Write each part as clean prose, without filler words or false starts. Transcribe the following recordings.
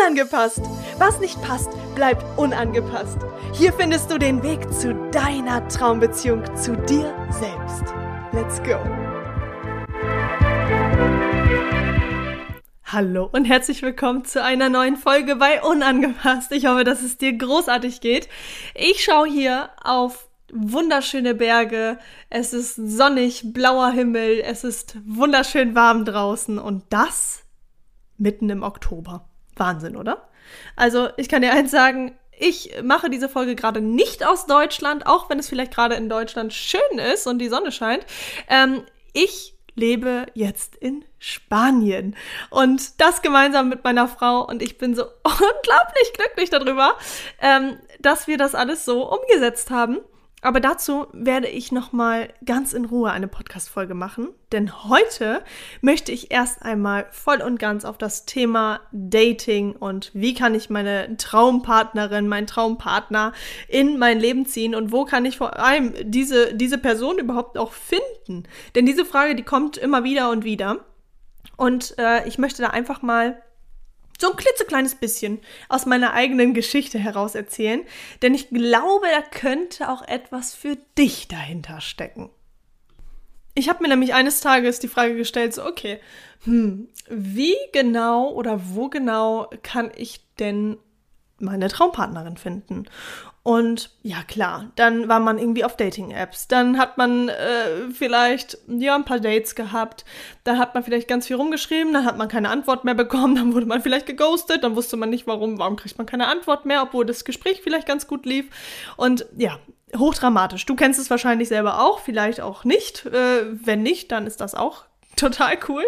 Unangepasst. Was nicht passt, bleibt unangepasst. Hier findest du den Weg zu deiner Traumbeziehung zu dir selbst. Let's go. Hallo und herzlich willkommen zu einer neuen Folge bei Unangepasst. Ich hoffe, dass es dir großartig geht. Ich schaue hier auf wunderschöne Berge. Es ist sonnig, blauer Himmel. Es ist wunderschön warm draußen und das mitten im Oktober. Wahnsinn, oder? Also ich kann dir eins sagen, ich mache diese Folge gerade nicht aus Deutschland, auch wenn es vielleicht gerade in Deutschland schön ist und die Sonne scheint. Ich lebe jetzt in Spanien und das gemeinsam mit meiner Frau und ich bin so unglaublich glücklich darüber, dass wir das alles so umgesetzt haben. Aber dazu werde ich nochmal ganz in Ruhe eine Podcast-Folge machen, denn heute möchte ich erst einmal voll und ganz auf das Thema Dating und wie kann ich meine Traumpartnerin, meinen Traumpartner in mein Leben ziehen und wo kann ich vor allem diese Person überhaupt auch finden? Denn diese Frage, die kommt immer wieder und wieder und ich möchte da einfach mal so ein klitzekleines bisschen aus meiner eigenen Geschichte heraus erzählen, denn ich glaube, da könnte auch etwas für dich dahinter stecken. Ich habe mir nämlich eines Tages die Frage gestellt, so okay, wie genau oder wo genau kann ich denn meine Traumpartnerin finden? Und ja klar, dann war man irgendwie auf Dating-Apps, dann hat man vielleicht ein paar Dates gehabt, dann hat man vielleicht ganz viel rumgeschrieben, dann hat man keine Antwort mehr bekommen, dann wurde man vielleicht geghostet, dann wusste man nicht warum kriegt man keine Antwort mehr, obwohl das Gespräch vielleicht ganz gut lief und ja, hochdramatisch. Du kennst es wahrscheinlich selber auch, vielleicht auch nicht, wenn nicht, dann ist das auch total cool.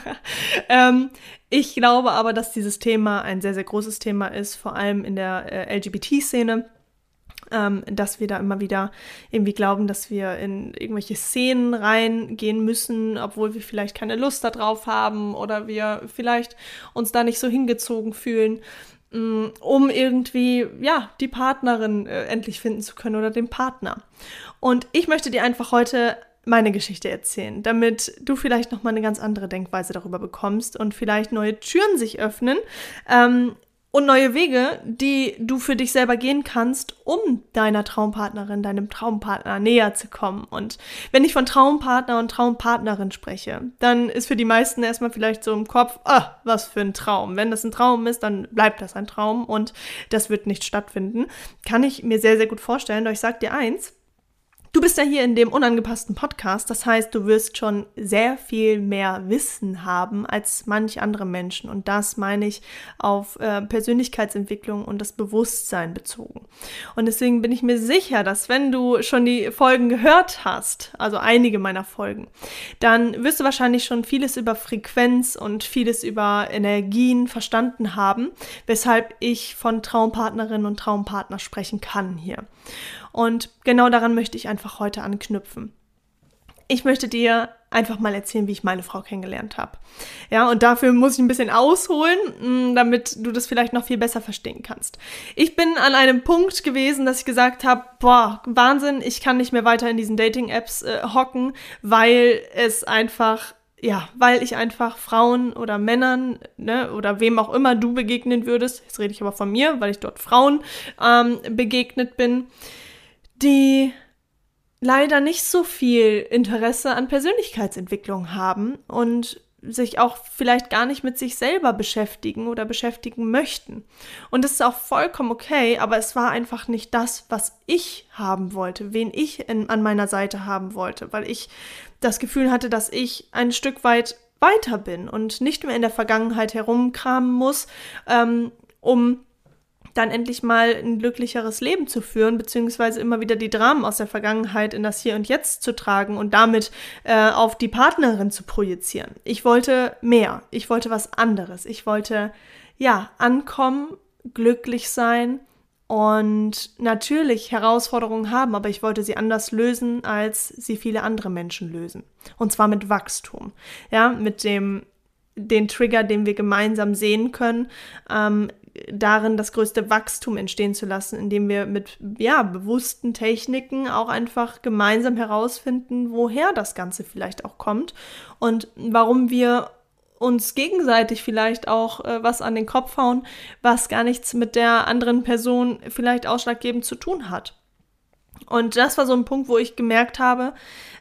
Ich glaube aber, dass dieses Thema ein sehr, sehr großes Thema ist, vor allem in der LGBT-Szene. Dass wir da immer wieder irgendwie glauben, dass wir in irgendwelche Szenen reingehen müssen, obwohl wir vielleicht keine Lust darauf haben oder wir vielleicht uns da nicht so hingezogen fühlen, um irgendwie, die Partnerin endlich finden zu können oder den Partner. Und ich möchte dir einfach heute meine Geschichte erzählen, damit du vielleicht nochmal eine ganz andere Denkweise darüber bekommst und vielleicht neue Türen sich öffnen, und neue Wege, die du für dich selber gehen kannst, um deiner Traumpartnerin, deinem Traumpartner näher zu kommen. Und wenn ich von Traumpartner und Traumpartnerin spreche, dann ist für die meisten erstmal vielleicht so im Kopf, was für ein Traum. Wenn das ein Traum ist, dann bleibt das ein Traum und das wird nicht stattfinden. Kann ich mir sehr, sehr gut vorstellen, doch ich sag dir eins, du bist ja hier in dem unangepassten Podcast, das heißt, du wirst schon sehr viel mehr Wissen haben als manch andere Menschen und das meine ich auf Persönlichkeitsentwicklung und das Bewusstsein bezogen. Und deswegen bin ich mir sicher, dass wenn du schon die Folgen gehört hast, also einige meiner Folgen, dann wirst du wahrscheinlich schon vieles über Frequenz und vieles über Energien verstanden haben, weshalb ich von Traumpartnerin und Traumpartner sprechen kann hier. Und genau daran möchte ich einfach heute anknüpfen. Ich möchte dir einfach mal erzählen, wie ich meine Frau kennengelernt habe. Ja, und dafür muss ich ein bisschen ausholen, damit du das vielleicht noch viel besser verstehen kannst. Ich bin an einem Punkt gewesen, dass ich gesagt habe, Wahnsinn, ich kann nicht mehr weiter in diesen Dating-Apps hocken, weil ich einfach Frauen oder Männern, oder wem auch immer du begegnen würdest, jetzt rede ich aber von mir, weil ich dort Frauen begegnet bin, die leider nicht so viel Interesse an Persönlichkeitsentwicklung haben und sich auch vielleicht gar nicht mit sich selber beschäftigen oder beschäftigen möchten. Und das ist auch vollkommen okay, aber es war einfach nicht das, was ich haben wollte, wen ich an meiner Seite haben wollte, weil ich das Gefühl hatte, dass ich ein Stück weit weiter bin und nicht mehr in der Vergangenheit herumkramen muss, um dann endlich mal ein glücklicheres Leben zu führen, beziehungsweise immer wieder die Dramen aus der Vergangenheit in das Hier und Jetzt zu tragen und damit auf die Partnerin zu projizieren. Ich wollte mehr, ich wollte was anderes. Ich wollte, ankommen, glücklich sein und natürlich Herausforderungen haben, aber ich wollte sie anders lösen, als sie viele andere Menschen lösen. Und zwar mit Wachstum, mit den Trigger, den wir gemeinsam sehen können, darin das größte Wachstum entstehen zu lassen, indem wir mit bewussten Techniken auch einfach gemeinsam herausfinden, woher das Ganze vielleicht auch kommt und warum wir uns gegenseitig vielleicht auch was an den Kopf hauen, was gar nichts mit der anderen Person vielleicht ausschlaggebend zu tun hat. Und das war so ein Punkt, wo ich gemerkt habe,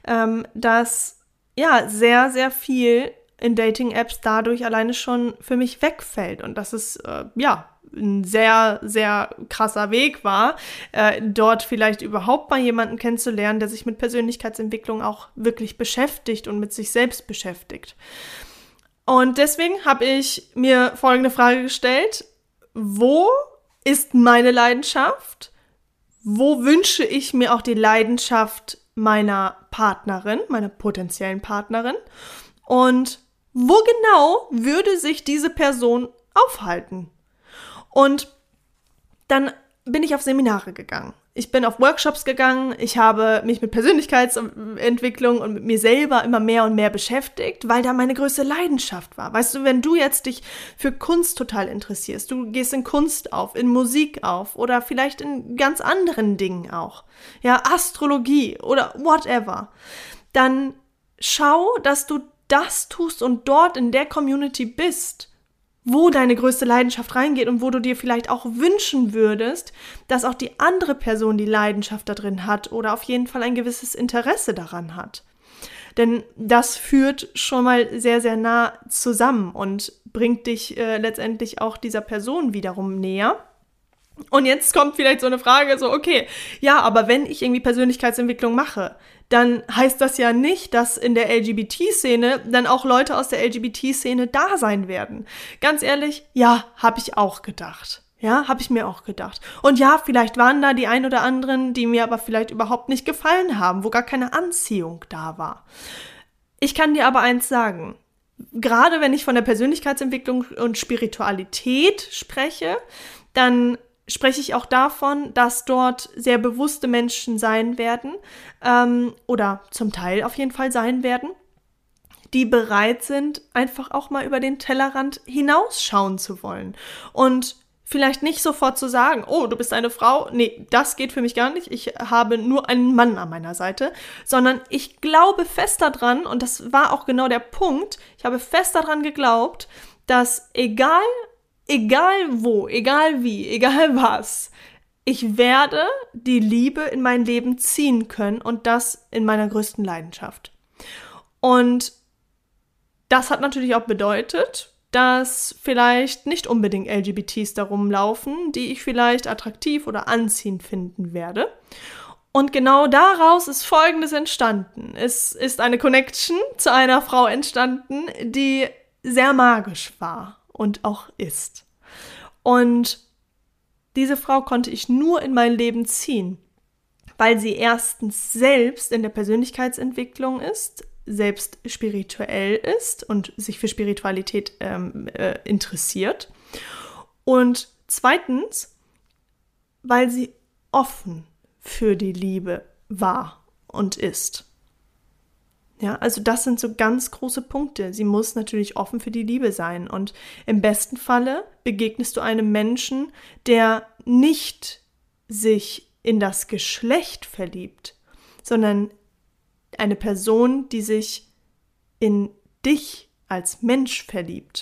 dass sehr, sehr viel in Dating-Apps dadurch alleine schon für mich wegfällt. Und das ist ein sehr, sehr krasser Weg war, dort vielleicht überhaupt mal jemanden kennenzulernen, der sich mit Persönlichkeitsentwicklung auch wirklich beschäftigt und mit sich selbst beschäftigt. Und deswegen habe ich mir folgende Frage gestellt: Wo ist meine Leidenschaft? Wo wünsche ich mir auch die Leidenschaft meiner Partnerin, meiner potenziellen Partnerin? Und wo genau würde sich diese Person aufhalten? Und dann bin ich auf Seminare gegangen. Ich bin auf Workshops gegangen. Ich habe mich mit Persönlichkeitsentwicklung und mit mir selber immer mehr und mehr beschäftigt, weil da meine größte Leidenschaft war. Weißt du, wenn du jetzt dich für Kunst total interessierst, du gehst in Kunst auf, in Musik auf oder vielleicht in ganz anderen Dingen auch, ja, Astrologie oder whatever, dann schau, dass du das tust und dort in der Community bist, wo deine größte Leidenschaft reingeht und wo du dir vielleicht auch wünschen würdest, dass auch die andere Person die Leidenschaft da drin hat oder auf jeden Fall ein gewisses Interesse daran hat. Denn das führt schon mal sehr, sehr nah zusammen und bringt dich letztendlich auch dieser Person wiederum näher. Und jetzt kommt vielleicht so eine Frage, so okay, ja, aber wenn ich irgendwie Persönlichkeitsentwicklung mache, dann heißt das ja nicht, dass in der LGBT-Szene dann auch Leute aus der LGBT-Szene da sein werden. Ganz ehrlich, ja, habe ich auch gedacht. Ja, habe ich mir auch gedacht. Und ja, vielleicht waren da die ein oder anderen, die mir aber vielleicht überhaupt nicht gefallen haben, wo gar keine Anziehung da war. Ich kann dir aber eins sagen: Gerade wenn ich von der Persönlichkeitsentwicklung und Spiritualität spreche, dann spreche ich auch davon, dass dort sehr bewusste Menschen sein werden, oder zum Teil auf jeden Fall sein werden, die bereit sind, einfach auch mal über den Tellerrand hinausschauen zu wollen. Und vielleicht nicht sofort zu sagen, oh, du bist eine Frau, nee, das geht für mich gar nicht, ich habe nur einen Mann an meiner Seite, sondern ich glaube fest daran, und das war auch genau der Punkt, ich habe fest daran geglaubt, dass egal wo, egal wie, egal was, ich werde die Liebe in mein Leben ziehen können und das in meiner größten Leidenschaft. Und das hat natürlich auch bedeutet, dass vielleicht nicht unbedingt LGBTs da rumlaufen, die ich vielleicht attraktiv oder anziehend finden werde. Und genau daraus ist Folgendes entstanden. Es ist eine Connection zu einer Frau entstanden, die sehr magisch war und auch ist. Und diese Frau konnte ich nur in mein Leben ziehen, weil sie erstens selbst in der Persönlichkeitsentwicklung ist, selbst spirituell ist und sich für Spiritualität interessiert. Und zweitens, weil sie offen für die Liebe war und ist. Ja, also das sind so ganz große Punkte. Sie muss natürlich offen für die Liebe sein. Und im besten Falle begegnest du einem Menschen, der nicht sich in das Geschlecht verliebt, sondern eine Person, die sich in dich als Mensch verliebt.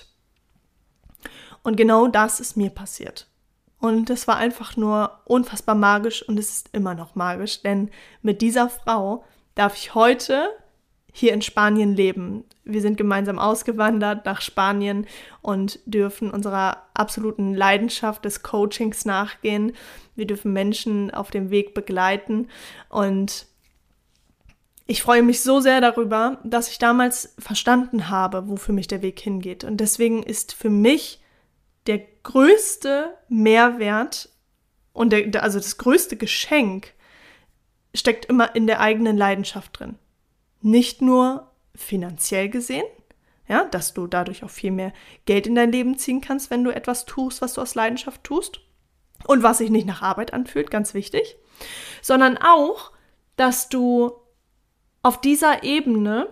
Und genau das ist mir passiert. Und es war einfach nur unfassbar magisch und es ist immer noch magisch, denn mit dieser Frau darf ich heute hier in Spanien leben. Wir sind gemeinsam ausgewandert nach Spanien und dürfen unserer absoluten Leidenschaft des Coachings nachgehen. Wir dürfen Menschen auf dem Weg begleiten und ich freue mich so sehr darüber, dass ich damals verstanden habe, wo für mich der Weg hingeht. Und deswegen ist für mich der größte Mehrwert und also das größte Geschenk steckt immer in der eigenen Leidenschaft drin. Nicht nur finanziell gesehen, ja, dass du dadurch auch viel mehr Geld in dein Leben ziehen kannst, wenn du etwas tust, was du aus Leidenschaft tust und was sich nicht nach Arbeit anfühlt, ganz wichtig, sondern auch, dass du auf dieser Ebene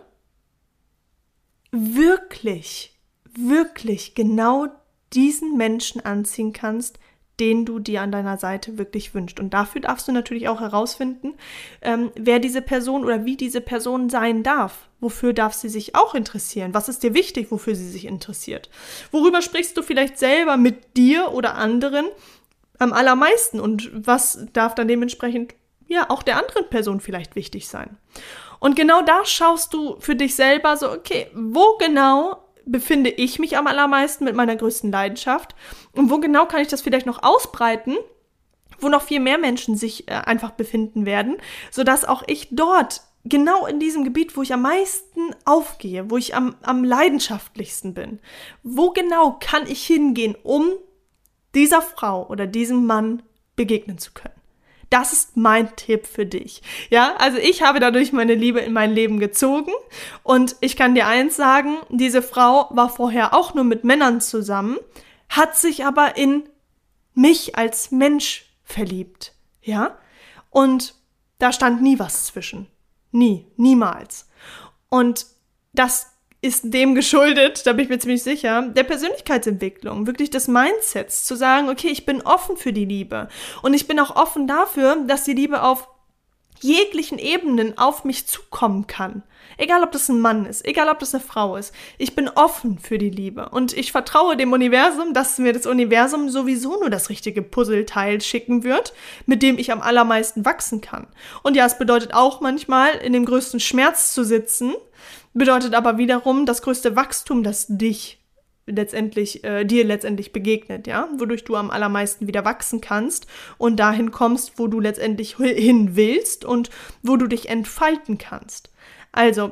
wirklich, wirklich genau diesen Menschen anziehen kannst, den du dir an deiner Seite wirklich wünschst. Und dafür darfst du natürlich auch herausfinden, wer diese Person oder wie diese Person sein darf. Wofür darf sie sich auch interessieren? Was ist dir wichtig, wofür sie sich interessiert? Worüber sprichst du vielleicht selber mit dir oder anderen am allermeisten? Und was darf dann dementsprechend auch der anderen Person vielleicht wichtig sein? Und genau da schaust du für dich selber so, okay, wo genau befinde ich mich am allermeisten mit meiner größten Leidenschaft und wo genau kann ich das vielleicht noch ausbreiten, wo noch viel mehr Menschen sich einfach befinden werden, sodass auch ich dort genau in diesem Gebiet, wo ich am meisten aufgehe, wo ich am leidenschaftlichsten bin, wo genau kann ich hingehen, um dieser Frau oder diesem Mann begegnen zu können. Das ist mein Tipp für dich. Ja, also ich habe dadurch meine Liebe in mein Leben gezogen und ich kann dir eins sagen, diese Frau war vorher auch nur mit Männern zusammen, hat sich aber in mich als Mensch verliebt. Ja, und da stand nie was zwischen. Niemals. Und das ist dem geschuldet, da bin ich mir ziemlich sicher, der Persönlichkeitsentwicklung, wirklich des Mindsets, zu sagen, okay, ich bin offen für die Liebe und ich bin auch offen dafür, dass die Liebe auf jeglichen Ebenen auf mich zukommen kann. Egal, ob das ein Mann ist, egal, ob das eine Frau ist. Ich bin offen für die Liebe und ich vertraue dem Universum, dass mir das Universum sowieso nur das richtige Puzzleteil schicken wird, mit dem ich am allermeisten wachsen kann. Und ja, es bedeutet auch manchmal, in dem größten Schmerz zu sitzen, bedeutet aber wiederum das größte Wachstum, das dir letztendlich begegnet, ja, wodurch du am allermeisten wieder wachsen kannst und dahin kommst, wo du letztendlich hin willst und wo du dich entfalten kannst. Also,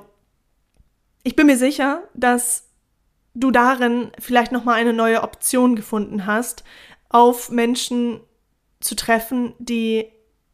ich bin mir sicher, dass du darin vielleicht nochmal eine neue Option gefunden hast, auf Menschen zu treffen, die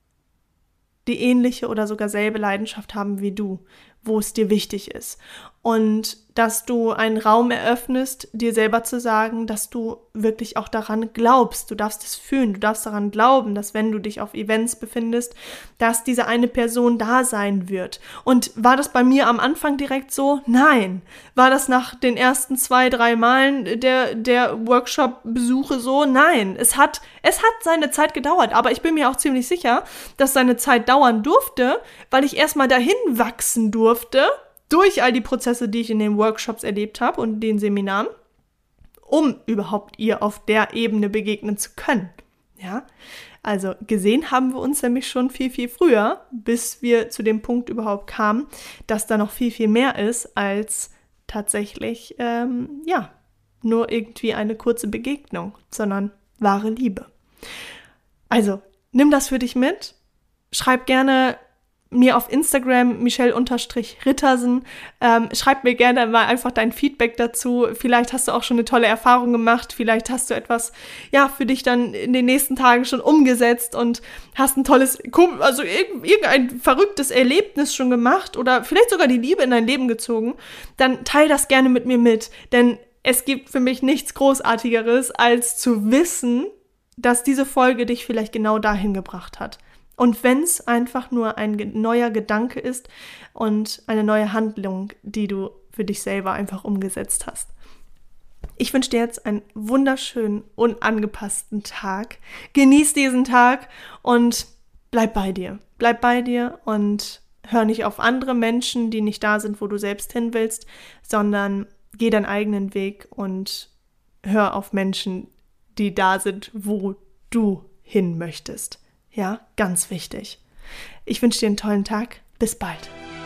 ähnliche oder sogar selbe Leidenschaft haben wie du, wo es dir wichtig ist. Und dass du einen Raum eröffnest, dir selber zu sagen, dass du wirklich auch daran glaubst. Du darfst es fühlen, du darfst daran glauben, dass wenn du dich auf Events befindest, dass diese eine Person da sein wird. Und war das bei mir am Anfang direkt so? Nein. War das nach den ersten 2-3 Malen der Workshop-Besuche so? Nein. Es hat seine Zeit gedauert, aber ich bin mir auch ziemlich sicher, dass seine Zeit dauern durfte, weil ich erstmal dahin wachsen durfte, durch all die Prozesse, die ich in den Workshops erlebt habe und den Seminaren, um überhaupt ihr auf der Ebene begegnen zu können. Ja, also gesehen haben wir uns nämlich schon viel, viel früher, bis wir zu dem Punkt überhaupt kamen, dass da noch viel, viel mehr ist als tatsächlich, nur irgendwie eine kurze Begegnung, sondern wahre Liebe. Also, nimm das für dich mit, schreib gerne mir auf Instagram, Michelle_Rittersen, schreib mir gerne mal einfach dein Feedback dazu. Vielleicht hast du auch schon eine tolle Erfahrung gemacht, vielleicht hast du etwas, für dich dann in den nächsten Tagen schon umgesetzt und hast ein tolles, also irgendein verrücktes Erlebnis schon gemacht oder vielleicht sogar die Liebe in dein Leben gezogen, dann teil das gerne mit mir mit, denn es gibt für mich nichts Großartigeres, als zu wissen, dass diese Folge dich vielleicht genau dahin gebracht hat. Und wenn es einfach nur ein neuer Gedanke ist und eine neue Handlung, die du für dich selber einfach umgesetzt hast. Ich wünsche dir jetzt einen wunderschönen, unangepassten Tag. Genieß diesen Tag und bleib bei dir. Bleib bei dir und hör nicht auf andere Menschen, die nicht da sind, wo du selbst hin willst, sondern geh deinen eigenen Weg und hör auf Menschen, die da sind, wo du hin möchtest. Ja, ganz wichtig. Ich wünsche dir einen tollen Tag. Bis bald.